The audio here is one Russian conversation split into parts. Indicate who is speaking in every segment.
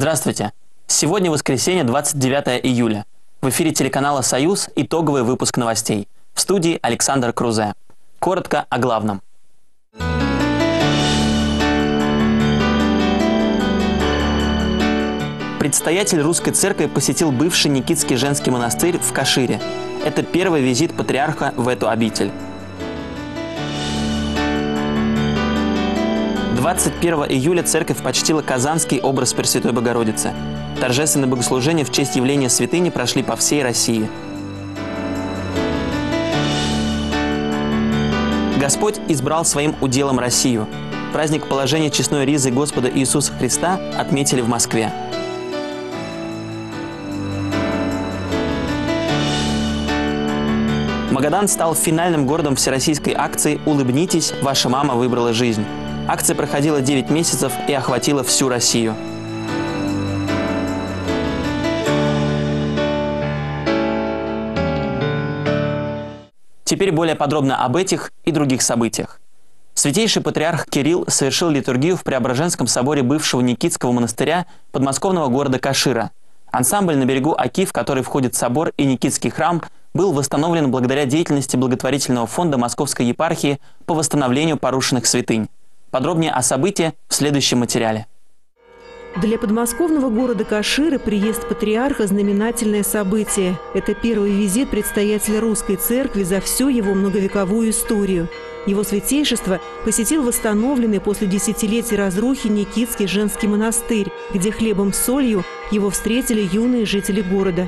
Speaker 1: Здравствуйте! Сегодня воскресенье, 29 июля. В эфире телеканала «Союз» итоговый выпуск новостей. В студии Александр Крузе. Коротко о главном. Предстоятель Русской Церкви посетил бывший Никитский женский монастырь в Кашире. Это первый визит патриарха в эту обитель. 21 июля церковь почтила Казанский образ Пресвятой Богородицы. Торжественные богослужения в честь явления святыни прошли по всей России. Господь избрал своим уделом Россию. Праздник положения честной ризы Господа Иисуса Христа отметили в Москве. Магадан стал финальным городом всероссийской акции «Улыбнитесь, ваша мама выбрала жизнь». Акция проходила 9 месяцев и охватила всю Россию. Теперь более подробно об этих и других событиях. Святейший патриарх Кирилл совершил литургию в Преображенском соборе бывшего Никитского монастыря подмосковного города Кашира. Ансамбль на берегу Оки, в который входит собор и Никитский храм, был восстановлен благодаря деятельности благотворительного фонда Московской епархии по восстановлению порушенных святынь. Подробнее о событии в следующем материале.
Speaker 2: Для подмосковного города Каширы приезд патриарха – знаменательное событие. Это первый визит предстоятеля Русской Церкви за всю его многовековую историю. Его святейшество посетил восстановленный после десятилетий разрухи Никитский женский монастырь, где хлебом с солью его встретили юные жители города.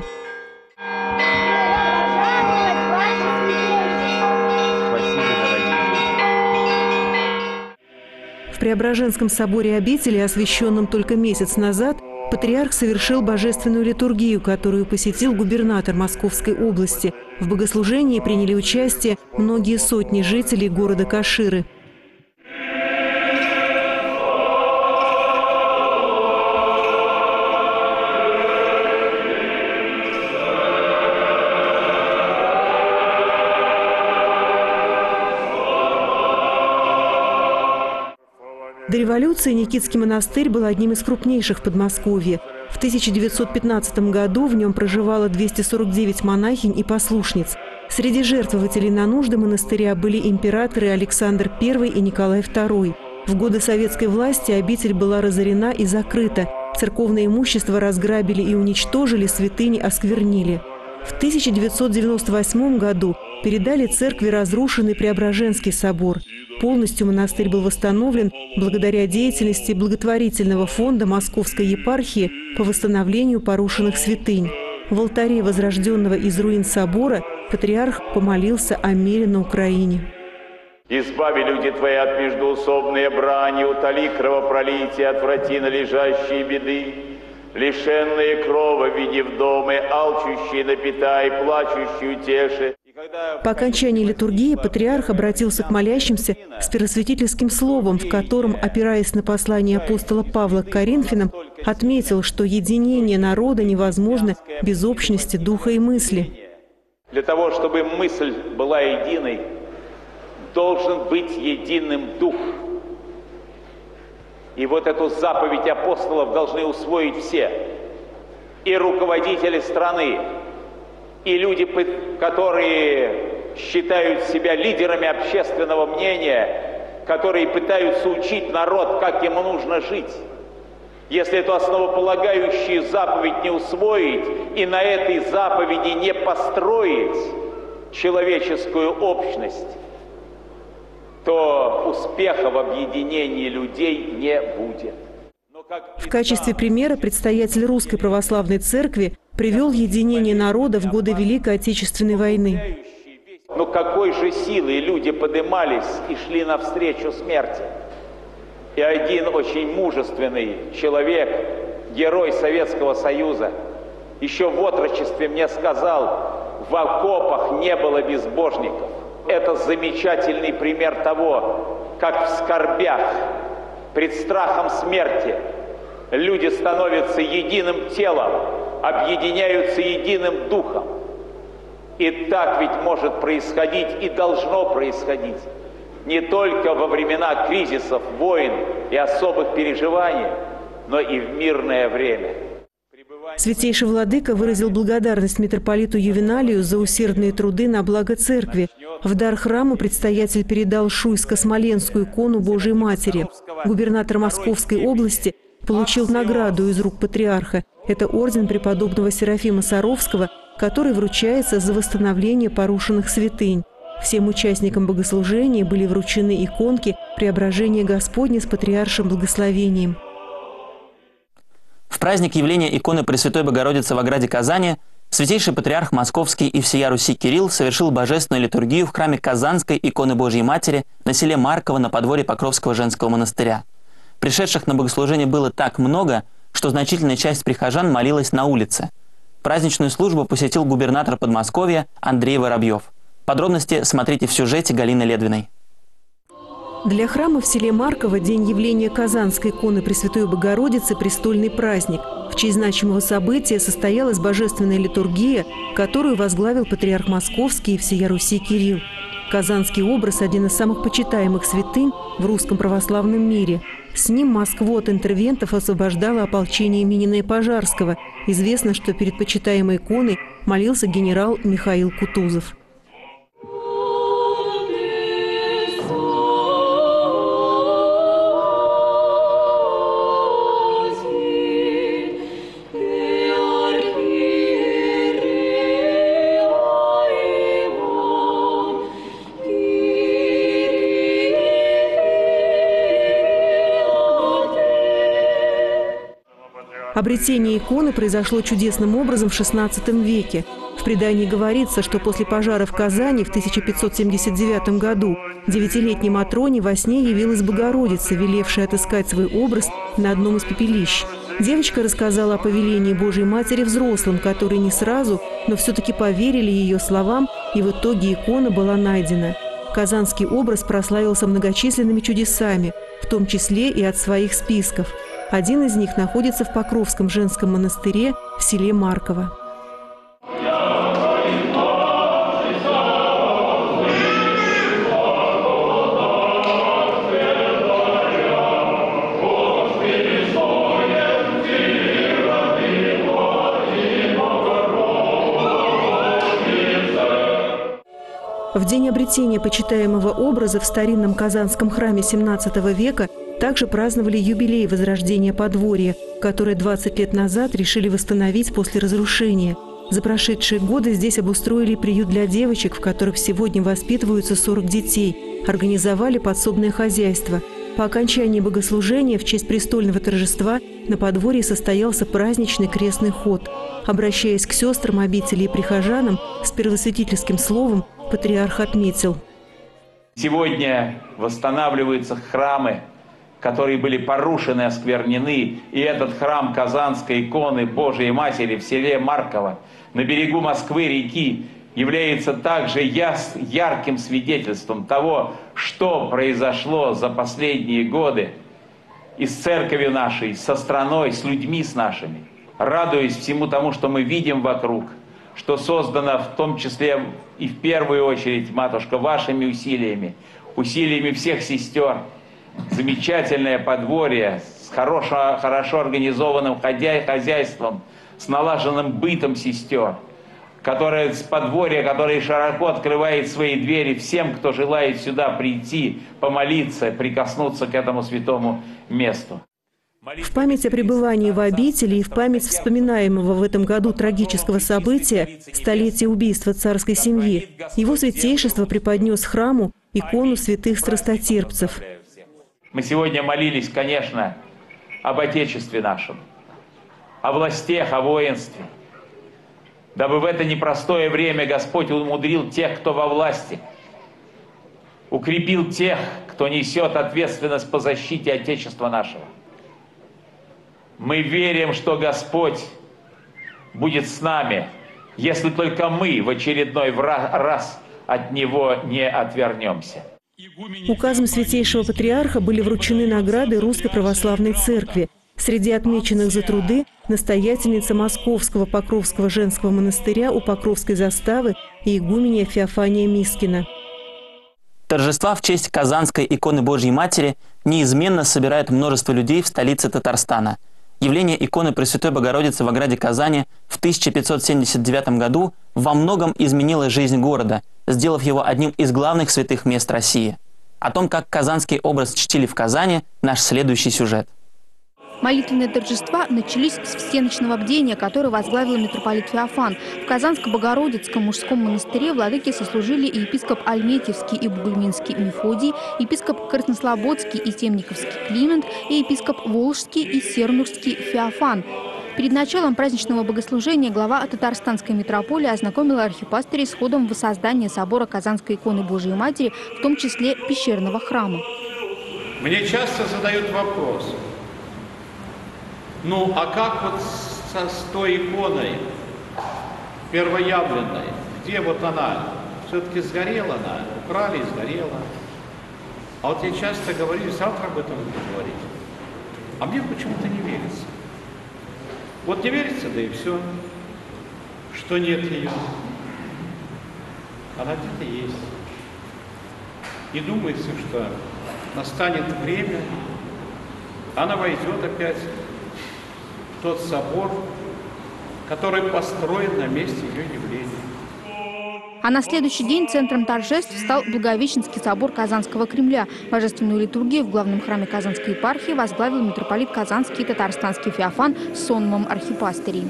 Speaker 2: В Преображенском соборе обители, освященном только месяц назад, патриарх совершил божественную литургию, которую посетил губернатор Московской области. В богослужении приняли участие многие сотни жителей города Каширы. До революции Никитский монастырь был одним из крупнейших в Подмосковье. В 1915 году в нем проживало 249 монахинь и послушниц. Среди жертвователей на нужды монастыря были императоры Александр I и Николай II. В годы советской власти обитель была разорена и закрыта. Церковное имущество разграбили и уничтожили, святыни осквернили. В 1998 году передали церкви разрушенный Преображенский собор. Полностью монастырь был восстановлен благодаря деятельности благотворительного фонда Московской епархии по восстановлению порушенных святынь. В алтаре возрожденного из руин собора патриарх помолился о мире на Украине.
Speaker 3: «Избави, люди твои, от междоусобной брани, утоли кровопролитие, отврати належащие беды, лишенные крова, види вдомы, алчущие напитай, плачущие утеши».
Speaker 2: По окончании литургии патриарх обратился к молящимся с первосвятительским словом, в котором, опираясь на послание апостола Павла к Коринфянам, отметил, что единение народа невозможно без общности духа и мысли.
Speaker 3: Для того, чтобы мысль была единой, должен быть единым дух. И вот эту заповедь апостолов должны усвоить все. И руководители страны, и люди, которые считают себя лидерами общественного мнения, которые пытаются учить народ, как ему нужно жить. Если эту основополагающую заповедь не усвоить и на этой заповеди не построить человеческую общность, то успеха в объединении людей не будет.
Speaker 2: В качестве примера предстоятель Русской Православной Церкви привел единение народа в годы Великой Отечественной войны.
Speaker 3: Но какой же силой люди поднимались и шли навстречу смерти. И один очень мужественный человек, герой Советского Союза, еще в отрочестве мне сказал: в окопах не было безбожников. Это замечательный пример того, как в скорбях, пред страхом смерти, люди становятся единым телом, объединяются единым духом. И так ведь может происходить и должно происходить не только во времена кризисов, войн и особых переживаний, но и в мирное время.
Speaker 2: Святейший владыка выразил благодарность митрополиту Ювеналию за усердные труды на благо церкви. В дар храму предстоятель передал Шуйско-Смоленскую икону Божией Матери. Губернатор Московской области получил награду из рук патриарха. Это орден преподобного Серафима Саровского, который вручается за восстановление порушенных святынь. Всем участникам богослужения были вручены иконки Преображения Господня с патриаршим благословением.
Speaker 1: В праздник явления иконы Пресвятой Богородицы в ограде Казани святейший патриарх Московский и всея Руси Кирилл совершил божественную литургию в храме Казанской иконы Божьей Матери на селе Марково на подворье Покровского женского монастыря. Пришедших на богослужение было так много, что значительная часть прихожан молилась на улице. Праздничную службу посетил губернатор Подмосковья Андрей Воробьев. Подробности смотрите в сюжете Галины Ледвиной.
Speaker 2: Для храма в селе Марково день явления Казанской иконы Пресвятой Богородицы – престольный праздник. В честь значимого события состоялась божественная литургия, которую возглавил патриарх Московский и всея Руси Кирилл. Казанский образ – один из самых почитаемых святынь в русском православном мире. С ним Москву от интервентов освобождало ополчение Минина Пожарского. Известно, что перед почитаемой иконой молился генерал Михаил Кутузов. Обретение иконы произошло чудесным образом в XVI веке. В предании говорится, что после пожара в Казани в 1579 году 9-летней Матроне во сне явилась Богородица, велевшая отыскать свой образ на одном из пепелищ. Девочка рассказала о повелении Божьей Матери взрослым, которые не сразу, но все-таки поверили ее словам, и в итоге икона была найдена. Казанский образ прославился многочисленными чудесами, в том числе и от своих списков. Один из них находится в Покровском женском монастыре в селе Марково. В день обретения почитаемого образа в старинном Казанском храме XVII века также праздновали юбилей возрождения подворья, которое 20 лет назад решили восстановить после разрушения. За прошедшие годы здесь обустроили приют для девочек, в которых сегодня воспитываются 40 детей, организовали подсобное хозяйство. По окончании богослужения в честь престольного торжества на подворье состоялся праздничный крестный ход. Обращаясь к сестрам обители и прихожанам с первосвятительским словом, патриарх отметил:
Speaker 3: сегодня восстанавливаются храмы, которые были порушены, осквернены. И этот храм Казанской иконы Божией Матери в селе Марково на берегу Москвы-реки является также ярким свидетельством того, что произошло за последние годы и с церковью нашей, со страной, с людьми с нашими. Радуюсь всему тому, что мы видим вокруг, что создано в том числе и в первую очередь, матушка, вашими усилиями, усилиями всех сестер. Замечательное подворье с хорошо организованным хозяйством, с налаженным бытом сестер, которое с подворья, которое широко открывает свои двери всем, кто желает сюда прийти, помолиться, прикоснуться к этому святому месту.
Speaker 2: В память о пребывании в обители и в память вспоминаемого в этом году трагического события, столетия убийства царской семьи, его святейшество преподнес храму икону святых страстотерпцев.
Speaker 3: Мы сегодня молились, конечно, об Отечестве нашем, о властях, о воинстве, дабы в это непростое время Господь умудрил тех, кто во власти, укрепил тех, кто несет ответственность по защите Отечества нашего. Мы верим, что Господь будет с нами, если только мы в очередной раз от Него не отвернемся.
Speaker 2: Указом Святейшего Патриарха были вручены награды Русской Православной Церкви. Среди отмеченных за труды настоятельница Московского Покровского женского монастыря у Покровской заставы и игуменья Феофания Мискина.
Speaker 1: Торжества в честь Казанской иконы Божьей Матери неизменно собирают множество людей в столице Татарстана. Явление иконы Пресвятой Богородицы в ограде Казани в 1579 году во многом изменило жизнь города, сделав его одним из главных святых мест России. О том, как казанский образ чтили в Казани, наш следующий сюжет.
Speaker 4: Молитвенные торжества начались с всеночного бдения, которое возглавил митрополит Феофан. В Казанско-Богородицком мужском монастыре владыки сослужили и епископ Альметьевский и Бугульминский Мефодий, епископ Краснослободский и Темниковский Климент и епископ Волжский и Сернурский Феофан. Перед началом праздничного богослужения глава Татарстанской митрополии ознакомила архипастырей с ходом воссоздания собора Казанской иконы Божией Матери, в том числе пещерного храма.
Speaker 5: Мне часто задают вопрос: ну, а как вот с той иконой первоявленной? Где вот она? Все-таки сгорела она, украли и сгорела. А вот я часто говорю, завтра об этом буду говорить. А мне почему-то не верится. Вот не верится, да и все, что нет ее. Она где-то есть. И думается, что настанет время, она войдет опять в тот собор, который построен на месте ее явления.
Speaker 4: А на следующий день центром торжеств стал Благовещенский собор Казанского Кремля. Божественную литургию в главном храме Казанской епархии возглавил митрополит Казанский и Татарстанский Феофан с сонмом архипастырей.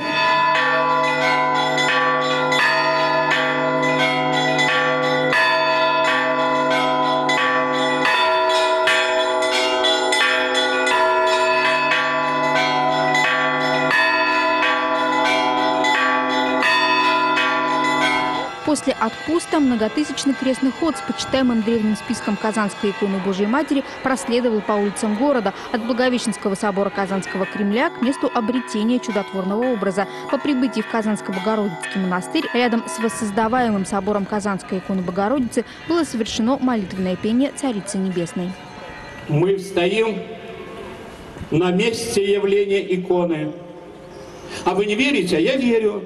Speaker 4: После отпуста многотысячный крестный ход с почитаемым древним списком Казанской иконы Божией Матери проследовал по улицам города от Благовещенского собора Казанского Кремля к месту обретения чудотворного образа. По прибытии в Казанско-Богородицкий монастырь рядом с воссоздаваемым собором Казанской иконы Богородицы было совершено молитвенное пение Царицы Небесной.
Speaker 6: Мы стоим на месте явления иконы. А вы не верите? А я верю,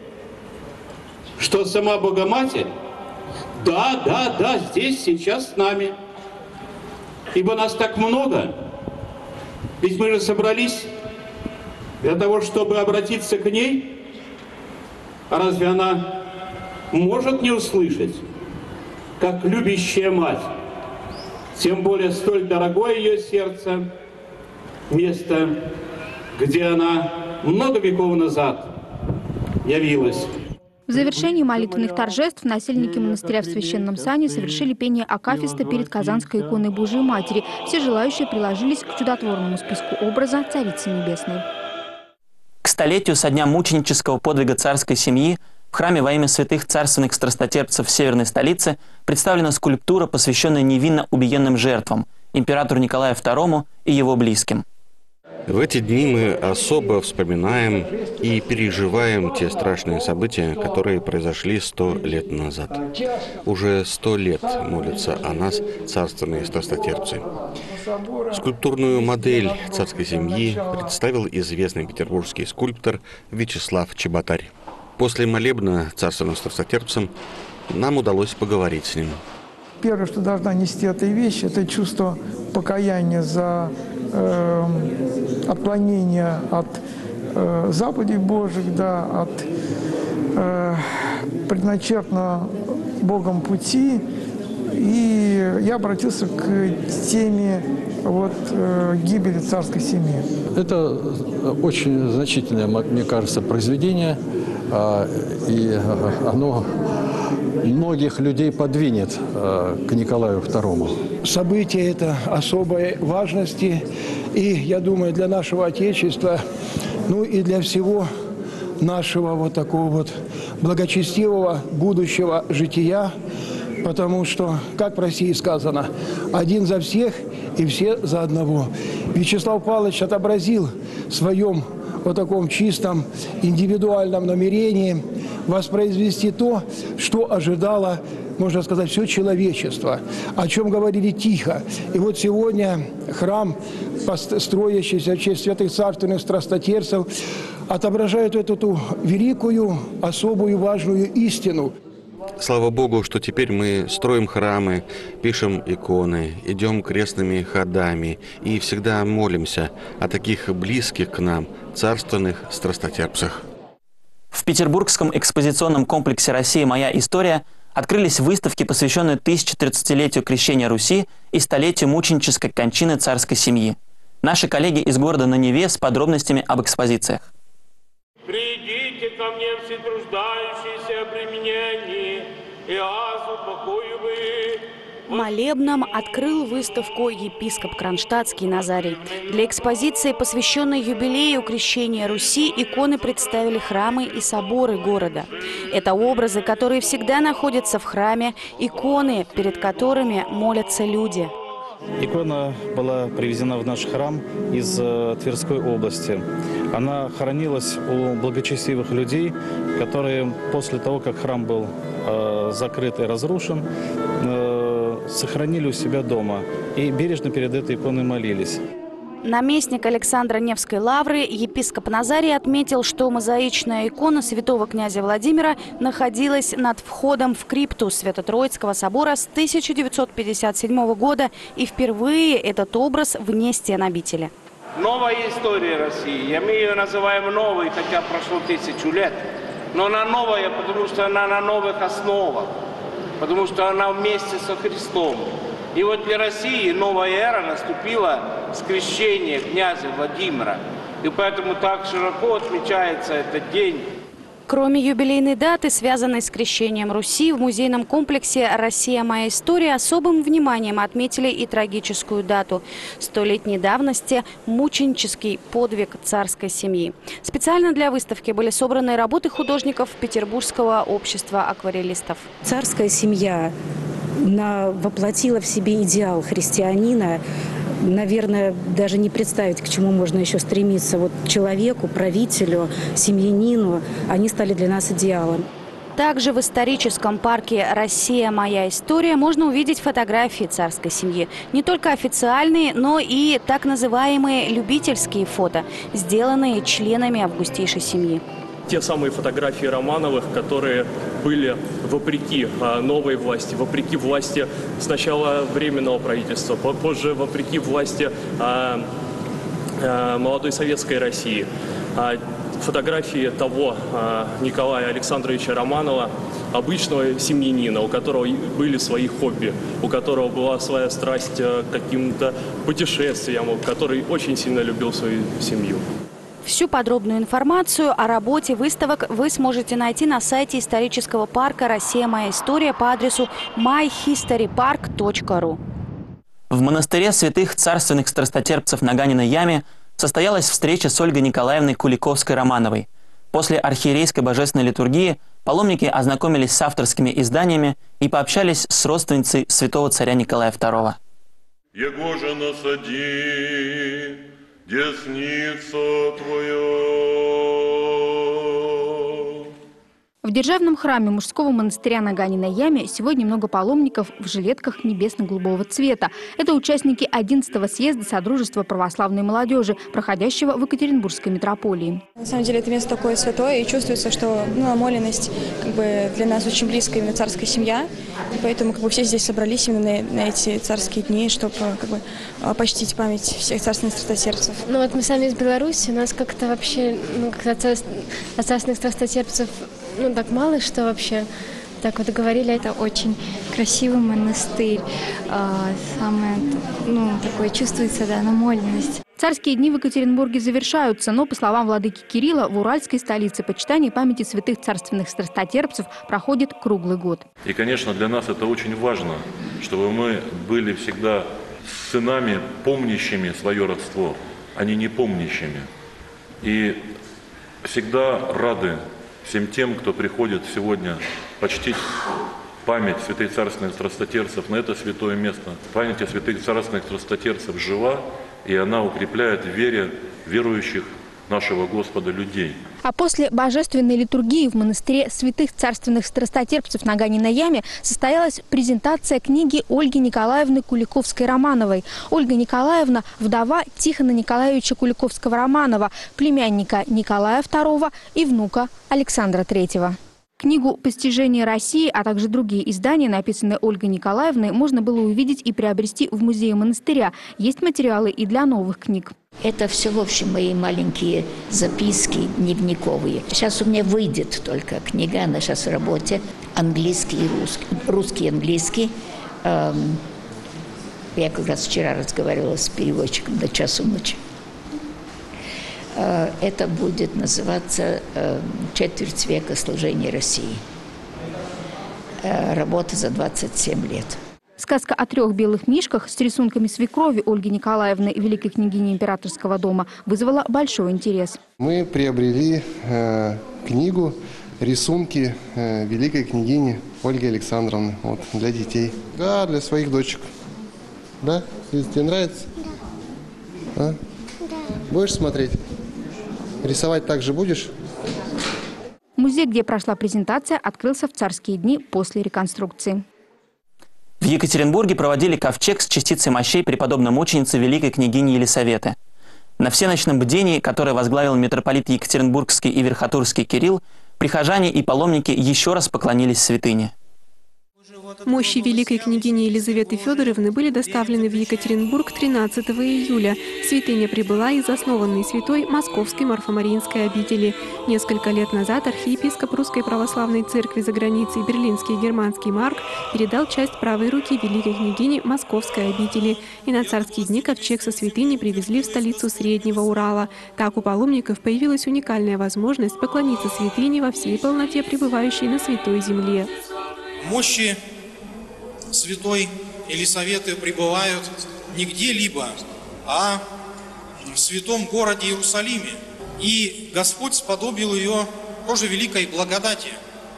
Speaker 6: что сама Богоматерь, да, здесь, сейчас с нами. Ибо нас так много, ведь мы же собрались для того, чтобы обратиться к ней. А разве она может не услышать, как любящая мать, тем более столь дорогое ее сердце, место, где она много веков назад явилась.
Speaker 4: В завершении молитвенных торжеств насельники монастыря в Священном Сане совершили пение акафиста перед Казанской иконой Божией Матери. Все желающие приложились к чудотворному списку образа Царицы Небесной.
Speaker 1: К столетию со дня мученического подвига царской семьи в храме во имя святых царственных страстотерпцев северной столицы представлена скульптура, посвященная невинно убиенным жертвам – императору Николаю II и его близким.
Speaker 7: В эти дни мы особо вспоминаем и переживаем те страшные события, которые произошли 100 лет назад. Уже 100 лет молятся о нас царственные страстотерпцы. Скульптурную модель царской семьи представил известный петербургский скульптор Вячеслав Чеботарь. После молебна царственным страстотерпцам нам удалось поговорить с ним.
Speaker 8: Первое, что должна нести эта вещь, это чувство покаяния за отклонение от заповедей Божьих, да, от предначертанного Богом пути. И я обратился к теме гибели царской семьи.
Speaker 9: Это очень значительное, мне кажется, произведение, и оно многих людей подвинет к Николаю II.
Speaker 10: Событие это особой важности, и, я думаю, для нашего Отечества, ну и для всего нашего такого благочестивого будущего жития, потому что, как в России сказано, один за всех и все за одного. Вячеслав Павлович отобразил в своем таком чистом индивидуальном намерении воспроизвести то, что ожидало, можно сказать, все человечество, о чем говорили тихо. И вот сегодня храм, строящийся в честь святых царственных страстотерпцев, отображает эту великую, особую, важную истину.
Speaker 7: Слава Богу, что теперь мы строим храмы, пишем иконы, идем крестными ходами и всегда молимся о таких близких к нам царственных страстотерпцах.
Speaker 1: В Петербургском экспозиционном комплексе «Россия. Моя история» открылись выставки, посвященные 1030-летию крещения Руси и столетию мученической кончины царской семьи. Наши коллеги из города на Неве с подробностями об экспозициях.
Speaker 11: «Придите ко мне, все труждающиеся обремененные, и аз упокою вы».
Speaker 12: Молебном открыл выставку епископ Кронштадтский Назарий. Для экспозиции, посвященной юбилею крещения Руси, иконы представили храмы и соборы города. Это образы, которые всегда находятся в храме, иконы, перед которыми молятся люди.
Speaker 13: Икона была привезена в наш храм из Тверской области. Она хранилась у благочестивых людей, которые после того, как храм был закрыт и разрушен, сохранили у себя дома и бережно перед этой иконой молились.
Speaker 12: Наместник Александра Невской лавры, епископ Назарий, отметил, что мозаичная икона святого князя Владимира находилась над входом в крипту Свято-Троицкого собора с 1957 года, и впервые этот образ вне стен обители.
Speaker 11: Новая история России. Мы ее называем новой, хотя прошло 1000 лет. Но она новая, потому что она на новых основах, потому что она вместе со Христом. И вот для России новая эра наступила с крещения князя Владимира. И поэтому так широко отмечается этот день.
Speaker 12: Кроме юбилейной даты, связанной с крещением Руси, в музейном комплексе «Россия. Моя история» особым вниманием отметили и трагическую дату – 100-летней давности мученический подвиг царской семьи. Специально для выставки были собраны работы художников Петербургского общества акварелистов.
Speaker 14: Царская семья воплотила в себе идеал христианина. Наверное, даже не представить, к чему можно еще стремиться. Вот человеку, правителю, семьянину, они стали для нас идеалом.
Speaker 12: Также в историческом парке «Россия. Моя история» можно увидеть фотографии царской семьи. Не только официальные, но и так называемые любительские фото, сделанные членами августейшей семьи.
Speaker 15: Те самые фотографии Романовых, которые были вопреки новой власти, вопреки власти сначала Временного правительства, позже вопреки власти молодой советской России. Фотографии того Николая Александровича Романова, обычного семьянина, у которого были свои хобби, у которого была своя страсть к каким-то путешествиям, который очень сильно любил свою семью.
Speaker 12: Всю подробную информацию о работе выставок вы сможете найти на сайте исторического парка «Россия. Моя история» по адресу myhistorypark.ru.
Speaker 1: В монастыре святых царственных страстотерпцев на Ганиной яме состоялась встреча с Ольгой Николаевной Куликовской-Романовой. После архиерейской божественной литургии паломники ознакомились с авторскими изданиями и пообщались с родственницей святого царя Николая II.
Speaker 16: «Его же насади десницу твою».
Speaker 4: В Державном храме мужского монастыря на Ганиной яме сегодня много паломников в жилетках небесно-голубого цвета. Это участники 11-го съезда Содружества православной молодежи, проходящего в Екатеринбургской митрополии.
Speaker 17: На самом деле это место такое святое, и чувствуется, что намоленность для нас очень близкая, именно царская семья. И поэтому все здесь собрались именно на эти царские дни, чтобы почтить память всех царственных страстотерпцев.
Speaker 18: Ну вот мы сами из Беларуси, у нас как-то вообще от царственных страстотерпцев так мало, что вообще так вот говорили.
Speaker 19: Это очень красивый монастырь, самое такое чувствуется, намоленность.
Speaker 4: Царские дни в Екатеринбурге завершаются, но, по словам владыки Кирилла, в уральской столице почитание памяти святых царственных страстотерпцев проходит круглый год.
Speaker 16: И, конечно, для нас это очень важно, чтобы мы были всегда сынами, помнящими свое родство, а не непомнящими. И всегда рады всем тем, кто приходит сегодня почтить память святых царственных страстотерпцев на это святое место. Память о святых царственных страстотерпцев жива, и она укрепляет в вере верующих нашего Господа людей.
Speaker 4: А после божественной литургии в монастыре святых царственных страстотерпцев на Ганиной яме состоялась презентация книги Ольги Николаевны Куликовской-Романовой. Ольга Николаевна – вдова Тихона Николаевича Куликовского-Романова, племянника Николая II и внука Александра III. Книгу «Постижение России», а также другие издания, написанные Ольгой Николаевной, можно было увидеть и приобрести в музее монастыря. Есть материалы и для новых книг.
Speaker 20: Это все, в общем, мои маленькие записки дневниковые. Сейчас у меня выйдет только книга, она сейчас в работе, английский и русский. Русский и английский. Я как раз вчера разговаривала с переводчиком до часу ночи. Это будет называться «Четверть века служения России». Работа за 27 лет.
Speaker 4: Сказка о 3 белых мишках с рисунками свекрови Ольги Николаевны, великой княгини императорского дома, вызвала большой интерес.
Speaker 21: Мы приобрели книгу «Рисунки великой княгини Ольги Александровны» для детей. Да, для своих дочек. Да? Тебе нравится? А? Да. Будешь смотреть? Рисовать также будешь?
Speaker 4: Музей, где прошла презентация, открылся в царские дни после реконструкции.
Speaker 1: В Екатеринбурге проводили ковчег с частицей мощей преподобной мученицы великой княгини Елисаветы. На всеночном бдении, которое возглавил митрополит Екатеринбургский и Верхотурский Кирилл, прихожане и паломники еще раз поклонились святыне.
Speaker 2: Мощи великой княгини Елизаветы Федоровны были доставлены в Екатеринбург 13 июля. Святыня прибыла из основанной святой Московской Марфа-Мариинской обители. Несколько лет назад архиепископ Русской Православной Церкви за границей Берлинский и Германский Марк передал часть правой руки великой княгини Московской обители. И на царские дни ковчег со святыней привезли в столицу Среднего Урала. Так у паломников появилась уникальная возможность поклониться святыне во всей полноте пребывающей на святой земле.
Speaker 22: Мощи святой Елисаветы пребывают не где-либо, а в святом городе Иерусалиме. И Господь сподобил ее тоже великой благодати.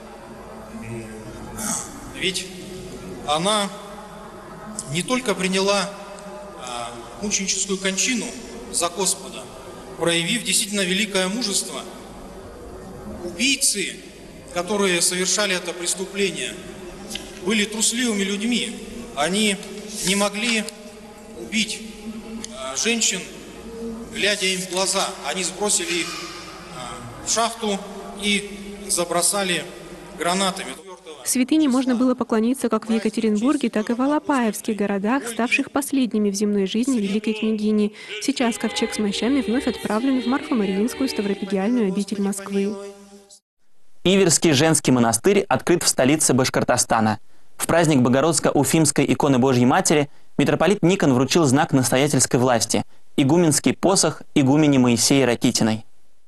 Speaker 22: Ведь она не только приняла мученическую кончину за Господа, проявив действительно великое мужество. Убийцы, которые совершали это преступление, были трусливыми людьми. Они не могли убить женщин, глядя им в глаза. Они сбросили их в шахту и забросали гранатами.
Speaker 2: Святыне можно было поклониться как в Екатеринбурге, так и в Алапаевских городах, ставших последними в земной жизни великой княгини. Сейчас ковчег с мощами вновь отправлен в Марфо-Мариинскую Ставропигиальную обитель Москвы.
Speaker 1: Иверский женский монастырь открыт в столице Башкортостана. В праздник Богородско-Уфимской иконы Божьей Матери митрополит Никон вручил знак настоятельской власти – игуменский посох игумене Моисеи Ракитиной.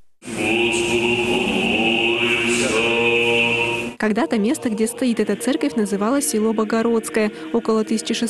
Speaker 2: Когда-то место, где стоит эта церковь, называлось село Богородское. Около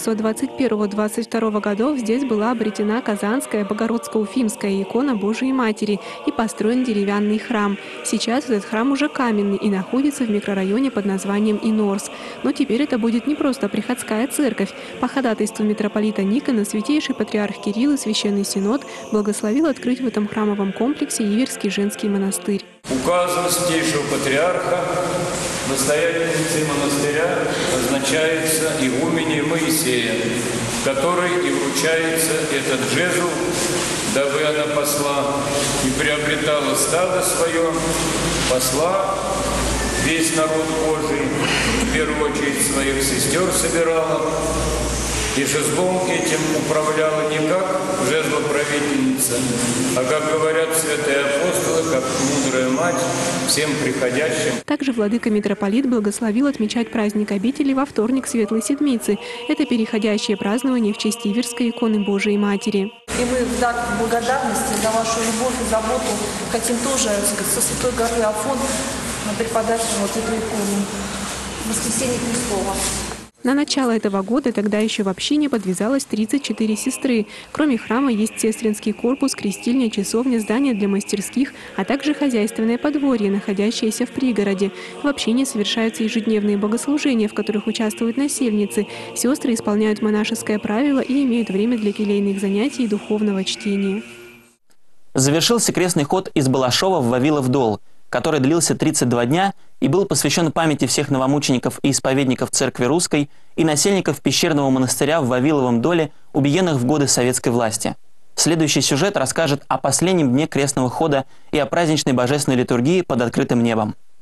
Speaker 2: 1621-22 годов здесь была обретена Казанская Богородско-Уфимская икона Божией Матери и построен деревянный храм. Сейчас этот храм уже каменный и находится в микрорайоне под названием Инорс. Но теперь это будет не просто приходская церковь. По ходатайству митрополита Никона святейший патриарх Кирилл и Священный Синод благословил открыть в этом храмовом комплексе Иверский женский монастырь.
Speaker 23: Указом святейшего патриарха настоятельницей монастыря назначается игуменей Моисея, которой и вручается этот жезл, дабы она посла и приобретала стадо свое, посла весь народ Божий, в первую очередь своих сестер собирала, и жезлом этим управляла не как жезлоправительница, а, как говорят святые апостолы, как мудрая мать всем приходящим.
Speaker 2: Также владыка митрополит благословил отмечать праздник обители во вторник Светлой Седмицы. Это переходящее празднование в честь Иверской иконы Божией Матери.
Speaker 24: И мы в знак благодарности за вашу любовь и заботу хотим тоже со Святой горы Афон преподать вот эту икону Воскресения Христова.
Speaker 2: На начало этого года тогда еще в общине подвязалось 34 сестры. Кроме храма есть сестринский корпус, крестильня, часовня, здание для мастерских, а также хозяйственное подворье, находящееся в пригороде. В общине совершаются ежедневные богослужения, в которых участвуют насельницы. Сестры исполняют монашеское правило и имеют время для келейных занятий и духовного чтения.
Speaker 1: Завершился крестный ход из Балашова в Вавилов-Дол, который длился 32 дня и был посвящен памяти всех новомучеников и исповедников Церкви Русской и насельников пещерного монастыря в Вавиловом Доле, убиенных в годы советской власти. Следующий сюжет расскажет о последнем дне крестного хода и о праздничной божественной литургии под открытым небом.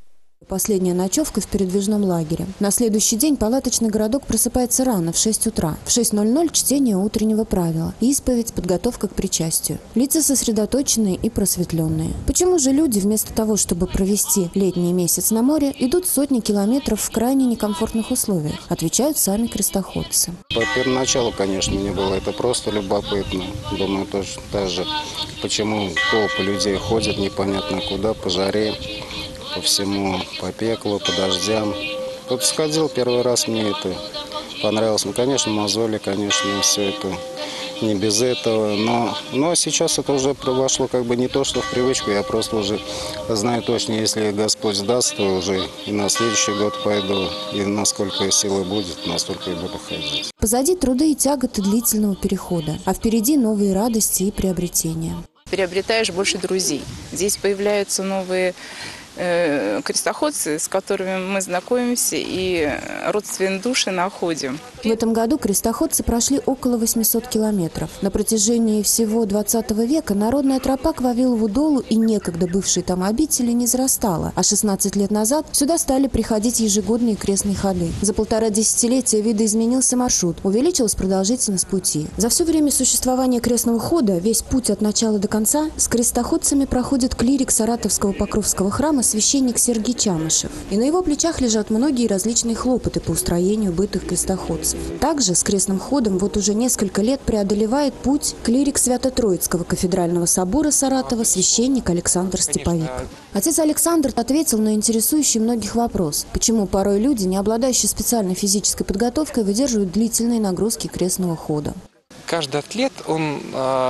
Speaker 3: Последняя ночевка в передвижном лагере. На следующий день палаточный городок просыпается рано, в 6 утра. В 6:00 чтение утреннего правила, исповедь, подготовка к причастию. Лица сосредоточенные и просветленные. Почему же люди вместо того, чтобы провести летний месяц на море, идут сотни километров в крайне некомфортных условиях? Отвечают сами крестоходцы.
Speaker 5: По первоначалу, конечно, мне было это просто любопытно. Думаю, тоже даже почему толпы людей ходят непонятно куда, по жаре, по всему, по пеклу, по дождям. Тут сходил первый раз, мне это понравилось. Ну, конечно, мозоли, конечно, все это не без этого. Но сейчас это уже вошло как бы не то, что в привычку. Я просто уже знаю точно, если Господь даст, то уже и на следующий год пойду. И насколько силы будет, настолько и буду ходить.
Speaker 3: Позади труды и тяготы длительного перехода, а впереди новые радости и приобретения.
Speaker 6: Приобретаешь больше друзей. Здесь появляются новые крестоходцы, с которыми мы знакомимся и родственные души находим.
Speaker 3: В этом году крестоходцы прошли около 800 километров. На протяжении всего 20 века народная тропа к Вавилову долу и некогда бывшей там обители не зарастала, а 16 лет назад сюда стали приходить ежегодные крестные ходы. За 1,5 десятилетия видоизменился маршрут, увеличилась продолжительность пути. За все время существования крестного хода, весь путь от начала до конца, с крестоходцами проходит клирик Саратовского Покровского храма священник Сергий Чамышев. И на его плечах лежат многие различные хлопоты по устроению бытых крестоходцев. Также с крестным ходом вот уже несколько лет преодолевает путь клирик Свято-Троицкого кафедрального собора Саратова священник Александр Степовик. Отец Александр ответил на интересующий многих вопрос, почему порой люди, не обладающие специальной физической подготовкой, выдерживают длительные нагрузки крестного хода.
Speaker 8: Каждый атлет, он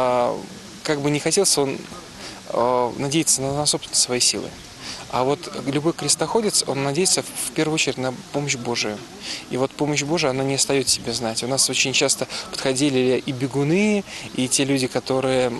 Speaker 8: как бы не хотелся, он надеется на собственные свои силы. А вот любой крестоходец, он надеется в первую очередь на помощь Божию. И вот помощь Божия, она не остает себе знать. У нас очень часто подходили и бегуны, и те люди, которые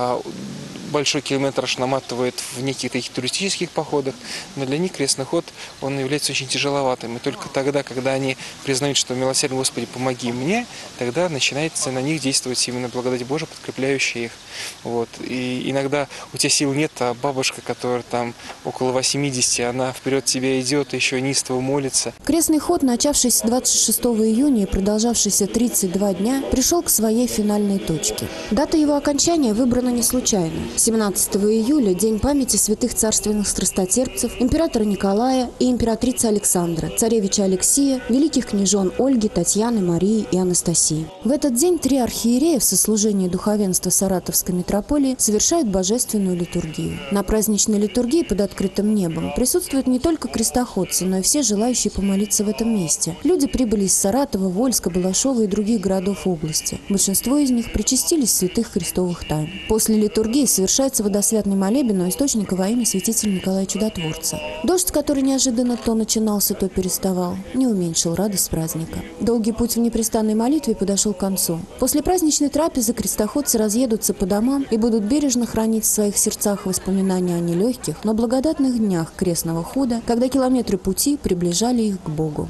Speaker 8: большой километраж наматывают в неких таких туристических походах, но для них крестный ход, он является очень тяжеловатым. И только тогда, когда они признают, что милосердный Господи, помоги мне, тогда начинается на них действовать именно благодать Божия, подкрепляющая их. Вот. И иногда у тебя сил нет, а бабушка, которая там около 80, она вперед тебя идет, еще неистово молится.
Speaker 3: Крестный ход, начавшийся 26 июня и продолжавшийся 32 дня, пришел к своей финальной точке. Дата его окончания выбрана не случайно. 17 июля – день памяти святых царственных страстотерпцев, императора Николая и императрицы Александра, царевича Алексия, великих княжон Ольги, Татьяны, Марии и Анастасии. В этот день 3 архиерея в сослужении духовенства Саратовской митрополии совершают божественную литургию. На праздничной литургии под открытым небом присутствуют не только крестоходцы, но и все желающие помолиться в этом месте. Люди прибыли из Саратова, Вольска, Балашова и других городов области. Большинство из них причастились святых христовых тайн. После литургии совершается водосвятный молебен у источника во имя святителя Николая Чудотворца. Дождь, который неожиданно то начинался, то переставал, не уменьшил радость праздника. Долгий путь в непрестанной молитве подошел к концу. После праздничной трапезы крестоходцы разъедутся по домам и будут бережно хранить в своих сердцах воспоминания о нелегких, но благодатных днях крестного хода, когда километры пути приближали их к Богу.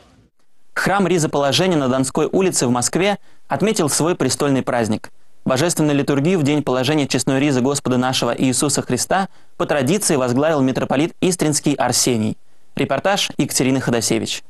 Speaker 1: Храм Ризоположения на Донской улице в Москве отметил свой престольный праздник. Божественную литургию в день положения честной ризы Господа нашего Иисуса Христа по традиции возглавил митрополит Истринский Арсений. Репортаж Екатерины Ходосевич.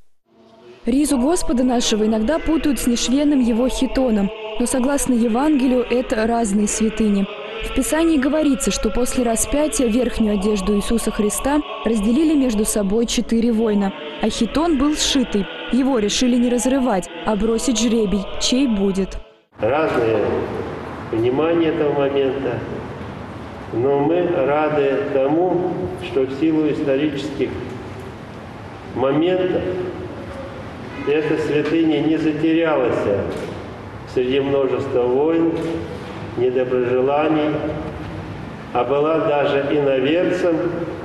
Speaker 25: Ризу Господа нашего иногда путают с нешвенным его хитоном, но согласно Евангелию это разные святыни. В Писании говорится, что после распятия верхнюю одежду Иисуса Христа разделили между собой 4 воина, а хитон был сшитый. Его решили не разрывать, а бросить жребий, чей будет.
Speaker 26: Разное понимание этого момента, но мы рады тому, что в силу исторических моментов эта святыня не затерялась среди множества войн, недоброжеланий, а была даже иноверцем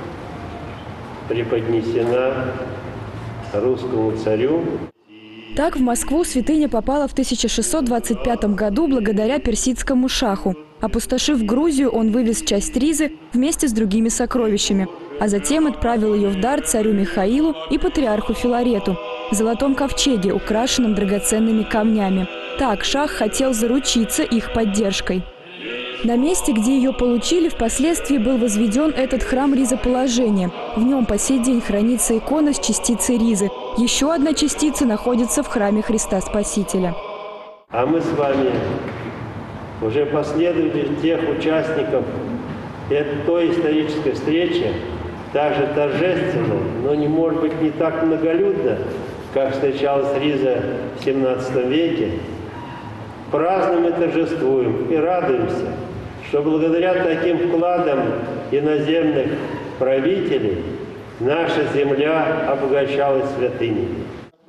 Speaker 26: преподнесена русскому царю.
Speaker 25: Так в Москву святыня попала в 1625 году благодаря персидскому шаху. Опустошив Грузию, он вывез часть ризы вместе с другими сокровищами, а затем отправил ее в дар царю Михаилу и патриарху Филарету в золотом ковчеге, украшенном драгоценными камнями. Так шах хотел заручиться их поддержкой. На месте, где ее получили, впоследствии был возведен этот храм ризоположения. В нем по сей день хранится икона с частицей ризы. Еще одна частица находится в храме Христа Спасителя.
Speaker 26: А мы с вами, уже последователи тех участников той исторической встречи, также торжественно, но может быть не так многолюдно, как встречалась риза в 17 веке, празднуем и торжествуем и радуемся, что благодаря таким вкладам иноземных правителей наша земля обогащалась святынями.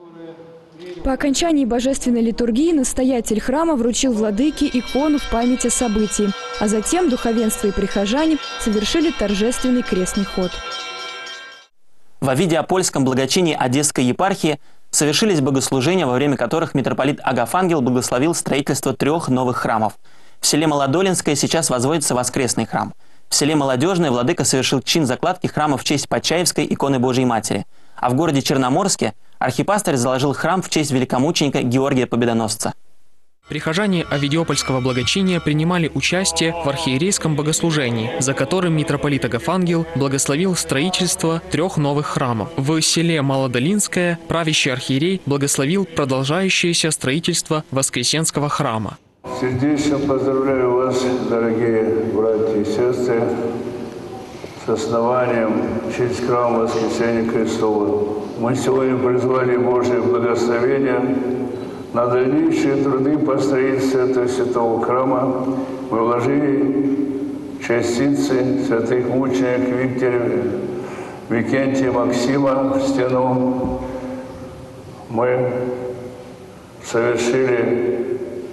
Speaker 25: По окончании божественной литургии настоятель храма вручил владыке икону в память о событии, а затем духовенство и прихожане совершили торжественный крестный ход.
Speaker 1: В Овидиопольском благочинии Одесской епархии совершились богослужения, во время которых митрополит Агафангел благословил строительство 3 новых храмов. В селе Молодолинское сейчас возводится воскресный храм. В селе Молодежное владыка совершил чин закладки храма в честь Почаевской иконы Божией Матери. А в городе Черноморске архипастырь заложил храм в честь великомученика Георгия Победоносца.
Speaker 7: Прихожане Овидиопольского благочиния принимали участие в архиерейском богослужении, за которым митрополит Агафангел благословил строительство 3 новых храмов. В селе Молодолинское правящий архиерей благословил продолжающееся строительство Воскресенского храма.
Speaker 9: Сердечно поздравляю вас, дорогие братья и сестры, с основанием в честь храма Воскресения Христова. Мы сегодня призвали Божье благословение на дальнейшие труды по строительству этого святого храма. Мы вложили частицы святых мучеников Викентия Максима в стену. Мы совершили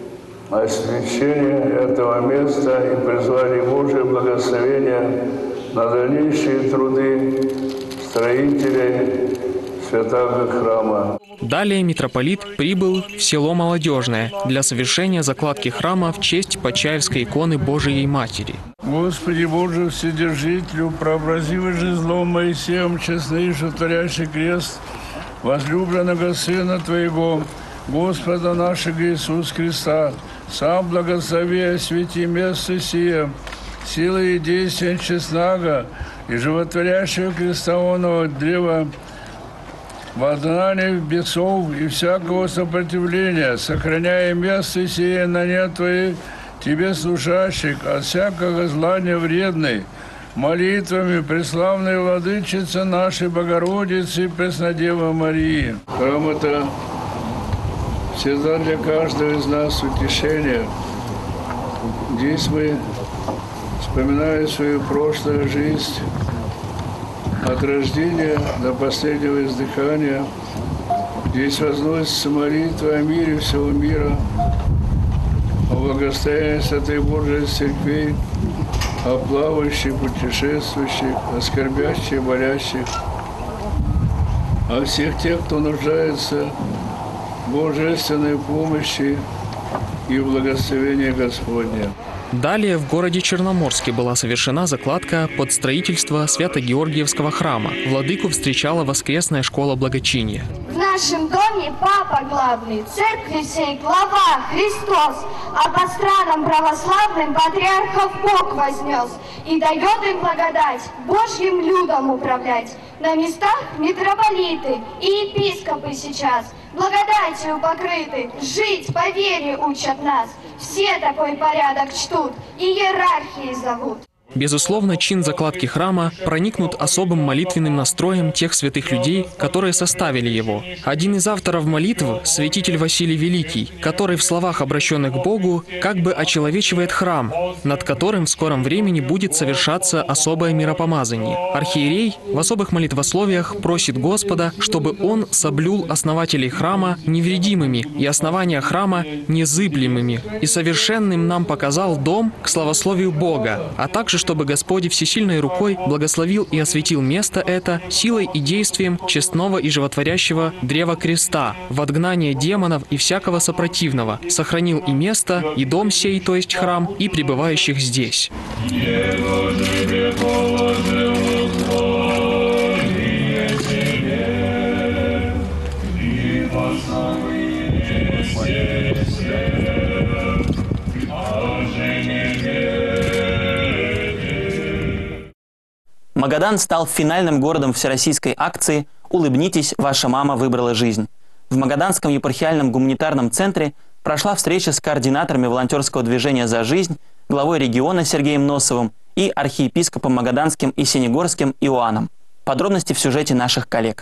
Speaker 9: освящение этого места и призвали Божье благословение на дальнейшие труды строителей святого храма.
Speaker 7: Далее митрополит прибыл в село Молодежное для совершения закладки храма в честь Почаевской иконы Божией Матери.
Speaker 9: Господи Боже, Вседержителю, прообразивший же злом Моисеем честнейший творящий крест возлюбленного Сына Твоего, Господа нашего Иисуса Христа, сам благослови и освети место сие, силой и действием честного и животворящего крестового древа, в изгнании бесов и всякого сопротивления, сохраняя место сие на нет Твоих, Тебе служащих, от всякого зла невредной, молитвами преславной Владычицы нашей Богородицы Преснодевы Марии. Храм это всегда для каждого из нас утешение. Здесь мы, вспоминая свою прошлую жизнь, от рождения до последнего издыхания, здесь возносится молитва о мире всего мира, о благостоянии Святой Божией Церкви, о плавающих, путешествующих, о скорбящих, болящих, о всех тех, кто нуждается в божественной помощи и в благословении Господня.
Speaker 7: Далее в городе Черноморске была совершена закладка под строительство Свято-Георгиевского храма. Владыку встречала воскресная школа благочиния.
Speaker 10: В нашем доме папа главный, церкви всей глава Христос, а по странам православным патриархов Бог вознес и дает им благодать Божьим людям управлять. На местах митрополиты и епископы сейчас благодатью покрыты, жить по вере учат нас. Все такой порядок чтут и иерархии зовут.
Speaker 7: Безусловно, чин закладки храма проникнут особым молитвенным настроем тех святых людей, которые составили его. Один из авторов молитв – святитель Василий Великий, который в словах, обращенных к Богу, как бы очеловечивает храм, над которым в скором времени будет совершаться особое миропомазание. Архиерей в особых молитвословиях просит Господа, чтобы он соблюл основателей храма невредимыми и основания храма незыблемыми, и совершенным нам показал дом к славословию Бога, а также чтобы Господь всесильной рукой благословил и осветил место это силой и действием честного и животворящего древа креста, в отгнание демонов и всякого сопротивного, сохранил и место, и дом сей, то есть храм, и пребывающих здесь.
Speaker 9: Yeah.
Speaker 1: Магадан стал финальным городом всероссийской акции «Улыбнитесь, ваша мама выбрала жизнь». В Магаданском епархиальном гуманитарном центре прошла встреча с координаторами волонтерского движения «За жизнь», главой региона Сергеем Носовым и архиепископом Магаданским и Сенегорским Иоанном. Подробности в сюжете наших коллег.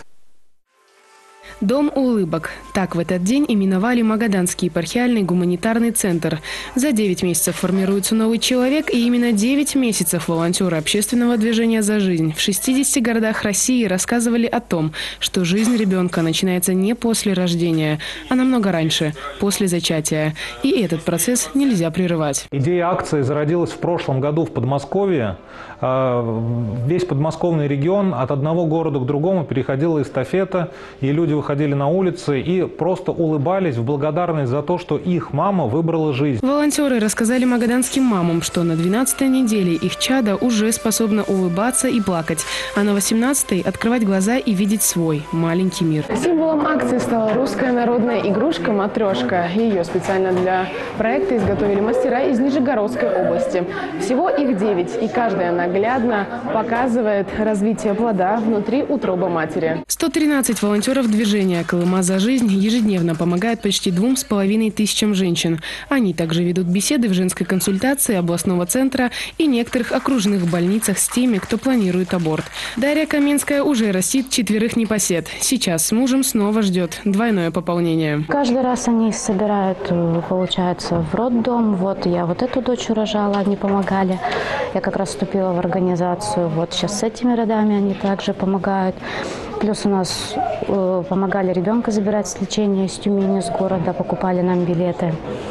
Speaker 11: Дом улыбок. Так в этот день именовали Магаданский епархиальный гуманитарный центр. За 9 месяцев формируется новый человек, и именно 9 месяцев волонтеры общественного движения «За жизнь» в 60 городах России рассказывали о том, что жизнь ребенка начинается не после рождения, а намного раньше, после зачатия. И этот процесс нельзя прерывать.
Speaker 12: Идея акции зародилась в прошлом году в Подмосковье. Весь подмосковный регион от одного города к другому переходила эстафета, и люди выходили на улицы и просто улыбались в благодарность за то, что их мама выбрала жизнь.
Speaker 11: Волонтеры рассказали магаданским мамам, что на 12-й неделе их чадо уже способно улыбаться и плакать, а на 18-й открывать глаза и видеть свой маленький мир.
Speaker 13: Символом акции стала русская народная игрушка «Матрешка». Ее специально для проекта изготовили мастера из Нижегородской области. Всего их 9, и каждая наглядно показывает развитие плода внутри утробы матери.
Speaker 11: 113 волонтеров движения «Колыма за жизнь» ежедневно помогают почти 2500 женщин. Они также ведут беседы в женской консультации областного центра и некоторых окружных больницах с теми, кто планирует аборт. Дарья Каменская уже растит 4 непосед. Сейчас с мужем снова ждет двойное пополнение.
Speaker 14: Каждый раз они собирают, получается, в роддом. Вот я вот эту дочь рожала, они помогали. Я как раз вступила в организацию. Вот сейчас с этими родами они также помогают. Плюс у нас помогали ребенка забирать с лечения из Тюмени, с города, покупали нам билеты.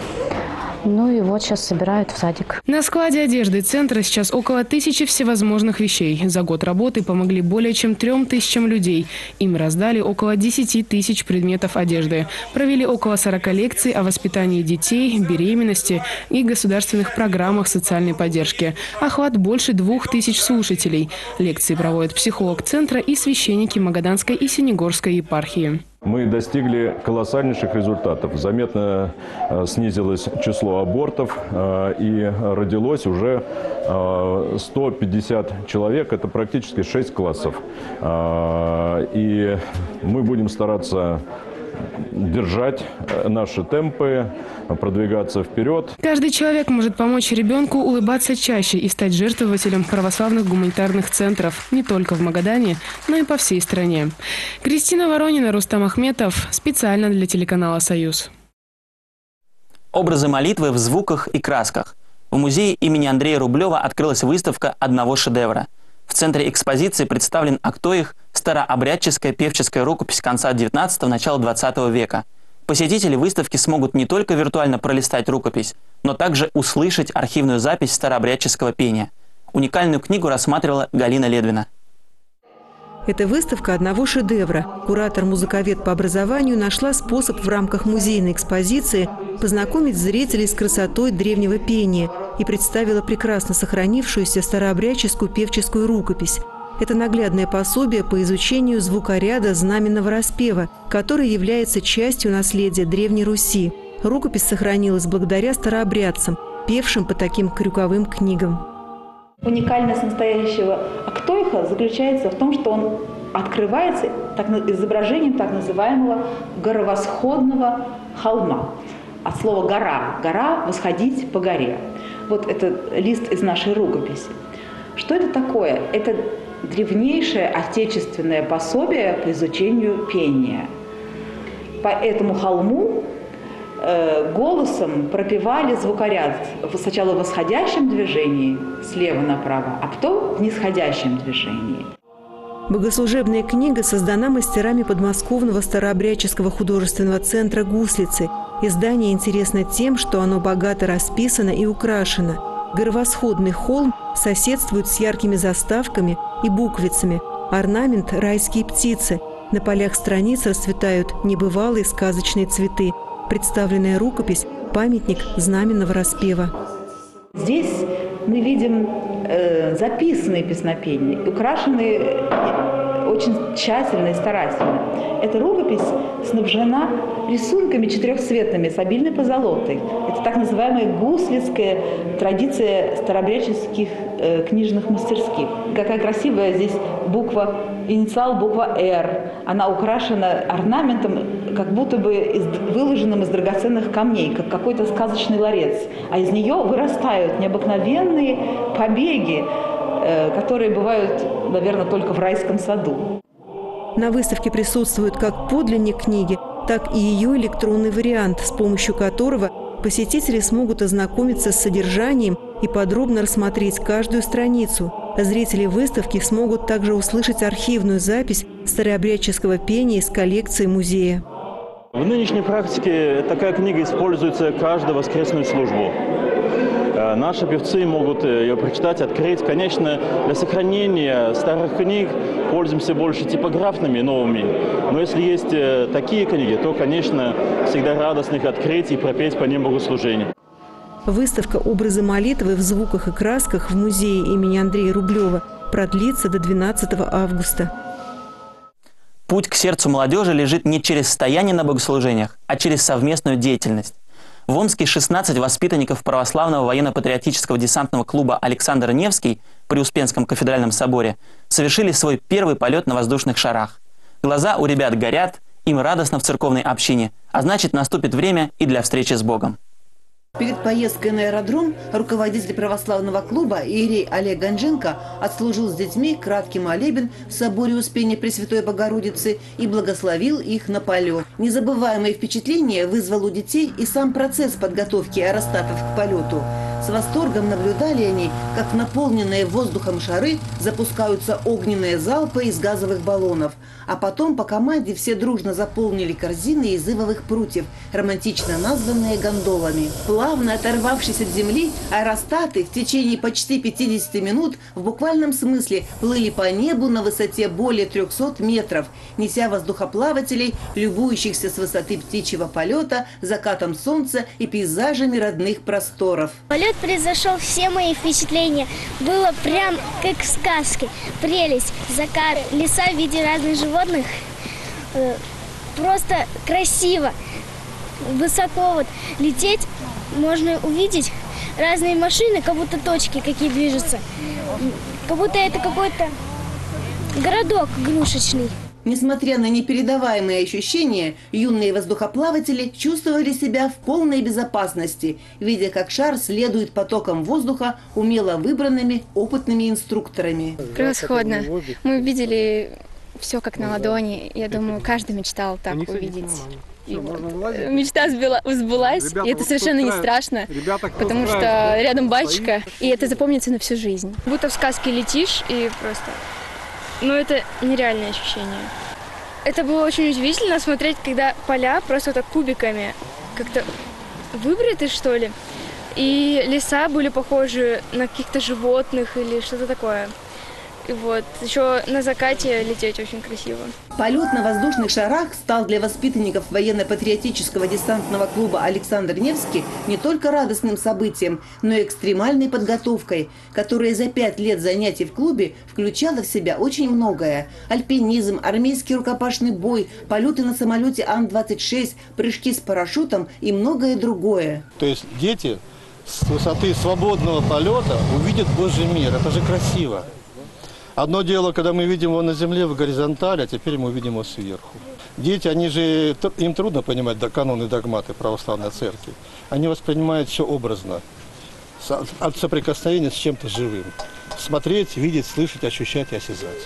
Speaker 14: Ну и вот сейчас собирают в садик.
Speaker 11: На складе одежды центра сейчас около 1000 всевозможных вещей. За год работы помогли более чем 3000 людей. Им раздали около 10 000 предметов одежды. Провели около 40 лекций о воспитании детей, беременности и государственных программах социальной поддержки. Охват больше 2000 слушателей. Лекции проводят психолог центра и священники Магаданской и Сенегорской епархии.
Speaker 15: Мы достигли колоссальнейших результатов. Заметно снизилось число абортов и родилось уже 150 человек. Это практически 6 классов. И мы будем стараться держать наши темпы, продвигаться вперед.
Speaker 11: Каждый человек может помочь ребенку улыбаться чаще и стать жертвователем православных гуманитарных центров не только в Магадане, но и по всей стране. Кристина Воронина, Рустам Ахметов. Специально для телеканала «Союз».
Speaker 1: Образы молитвы в звуках и красках. В музее имени Андрея Рублева открылась выставка одного шедевра. В центре экспозиции представлен актоих старообрядческая певческая рукопись конца XIX – начала XX века. Посетители выставки смогут не только виртуально пролистать рукопись, но также услышать архивную запись старообрядческого пения. Уникальную книгу рассматривала Галина Ледвина.
Speaker 2: Это выставка одного шедевра. Куратор-музыковед по образованию нашла способ в рамках музейной экспозиции познакомить зрителей с красотой древнего пения и представила прекрасно сохранившуюся старообрядческую певческую рукопись. Это наглядное пособие по изучению звукоряда знаменного распева, который является частью наследия Древней Руси. Рукопись сохранилась благодаря старообрядцам, певшим по таким крюковым книгам.
Speaker 17: Уникальность настоящего актоиха заключается в том, что он открывается изображением так называемого горовосходного холма. От слова «гора». «Гора» – «восходить по горе». Вот это лист из нашей рукописи. Что это такое? Это древнейшее отечественное пособие по изучению пения. По этому холму голосом пропевали звукоряд сначала в восходящем движении слева направо, а потом в нисходящем движении.
Speaker 2: Богослужебная книга создана мастерами подмосковного старообрядческого художественного центра «Гуслицы». Издание интересно тем, что оно богато расписано и украшено. Горовосходный холм соседствует с яркими заставками и буквицами. Орнамент – райские птицы. На полях страниц расцветают небывалые сказочные цветы. Представленная рукопись – памятник знаменного распева.
Speaker 17: Здесь мы видим записанные песнопения, украшенные очень тщательно и старательно. Эта рукопись снабжена рисунками четырехцветными с обильной позолотой. Это так называемая гуслицкая традиция старообрядческих книжных мастерских. Какая красивая здесь буква, инициал буква «Р». Она украшена орнаментом, как будто бы выложенным из драгоценных камней, как какой-то сказочный ларец. А из нее вырастают необыкновенные побеги, которые бывают, наверное, только в райском саду.
Speaker 2: На выставке присутствует как подлинник книги, так и ее электронный вариант, с помощью которого посетители смогут ознакомиться с содержанием и подробно рассмотреть каждую страницу. Зрители выставки смогут также услышать архивную запись старообрядческого пения из коллекции музея.
Speaker 4: В нынешней практике такая книга используется каждую воскресную службу. Наши певцы могут ее прочитать, открыть. Конечно, для сохранения старых книг пользуемся больше типографными, новыми. Но если есть такие книги, то, конечно, всегда радостно их открыть и пропеть по ним богослужение.
Speaker 2: Выставка «Образы молитвы в звуках и красках» в музее имени Андрея Рублева продлится до 12 августа.
Speaker 1: Путь к сердцу молодежи лежит не через стояние на богослужениях, а через совместную деятельность. В Омске 16 воспитанников православного военно-патриотического десантного клуба «Александр Невский» при Успенском кафедральном соборе совершили свой первый полет на воздушных шарах. Глаза у ребят горят, им радостно в церковной общине, а значит, наступит время и для встречи с Богом.
Speaker 16: Перед поездкой на аэродром руководитель православного клуба иерей Олег Ганженко отслужил с детьми краткий молебен в соборе Успения Пресвятой Богородицы и благословил их на полет. Незабываемое впечатление вызвал у детей и сам процесс подготовки аэростатов к полету. С восторгом наблюдали они, как в наполненные воздухом шары запускаются огненные залпы из газовых баллонов. А потом по команде все дружно заполнили корзины из ивовых прутьев, романтично названные гондолами. Плавно оторвавшись от земли, аэростаты в течение почти 50 минут в буквальном смысле плыли по небу на высоте более 300 метров, неся воздухоплавателей, любующихся с высоты птичьего полета, закатом солнца и пейзажами родных просторов.
Speaker 18: Полет превзошел все мои впечатления. Было прям как в сказке. Прелесть, закат, леса в виде разных животных. Просто красиво. Высоко вот лететь, можно увидеть разные машины, как будто точки какие движутся. Как будто это какой-то городок игрушечный.
Speaker 16: Несмотря на непередаваемые ощущения, юные воздухоплаватели чувствовали себя в полной безопасности, видя, как шар следует потокам воздуха умело выбранными опытными инструкторами.
Speaker 19: Превосходно. Мы видели все как на ладони. Я думаю, каждый мечтал так увидеть. И вот мечта сбылась, и это совершенно не страшно, потому что рядом батюшка, и это запомнится на всю жизнь.
Speaker 20: Будто в сказке летишь и просто... Но это нереальное ощущение. Это было очень удивительно смотреть, когда поля просто так кубиками как-то выбриты, что ли. И леса были похожи на каких-то животных или что-то такое. И вот, еще на закате лететь очень красиво.
Speaker 16: Полет на воздушных шарах стал для воспитанников военно-патриотического десантного клуба «Александр Невский» не только радостным событием, но и экстремальной подготовкой, которая за 5 лет занятий в клубе включала в себя очень многое. Альпинизм, армейский рукопашный бой, полеты на самолете Ан-26, прыжки с парашютом и многое другое.
Speaker 21: То есть дети с высоты свободного полета увидят Божий мир. Это же красиво. Одно дело, когда мы видим его на земле в горизонтали, а теперь мы видим его сверху. Дети, им трудно понимать каноны, догматы православной церкви. Они воспринимают все образно, от соприкосновения с чем-то живым. Смотреть, видеть, слышать, ощущать и осязать.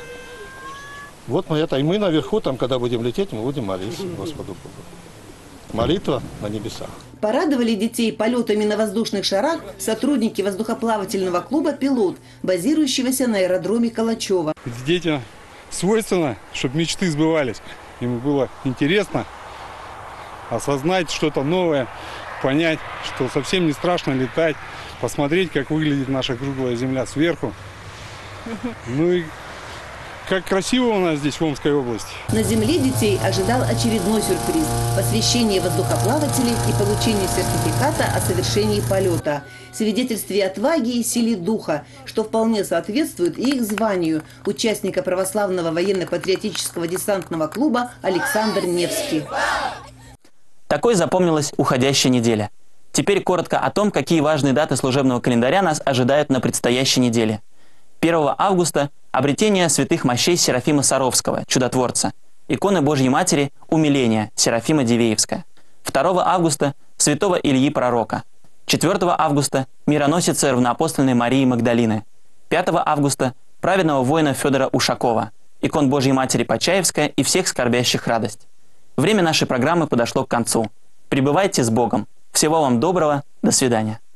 Speaker 21: Вот и мы наверху, когда будем лететь, мы будем молиться Господу Богу. Молитва на небесах.
Speaker 16: Порадовали детей полетами на воздушных шарах сотрудники воздухоплавательного клуба «Пилот», базирующегося на аэродроме Калачева.
Speaker 27: Детям свойственно, чтобы мечты сбывались. Им было интересно осознать что-то новое, понять, что совсем не страшно летать, посмотреть, как выглядит наша круглая земля сверху. Ну и как красиво у нас здесь в Омской области.
Speaker 16: На земле детей ожидал очередной сюрприз – посвящение воздухоплавателей и получение сертификата о совершении полета. Свидетельстве отваги и силе духа, что вполне соответствует и их званию участника православного военно-патриотического десантного клуба Александр Невский.
Speaker 1: Такой запомнилась уходящая неделя. Теперь коротко о том, какие важные даты служебного календаря нас ожидают на предстоящей неделе. 1 августа – обретение святых мощей Серафима Саровского, чудотворца, иконы Божьей Матери «Умиление» Серафима Дивеевская. 2 августа – святого Ильи Пророка. 4 августа – мироносицы равноапостольной Марии Магдалины. 5 августа – праведного воина Федора Ушакова, икон Божьей Матери Почаевская и всех скорбящих радость. Время нашей программы подошло к концу. Пребывайте с Богом. Всего вам доброго. До свидания.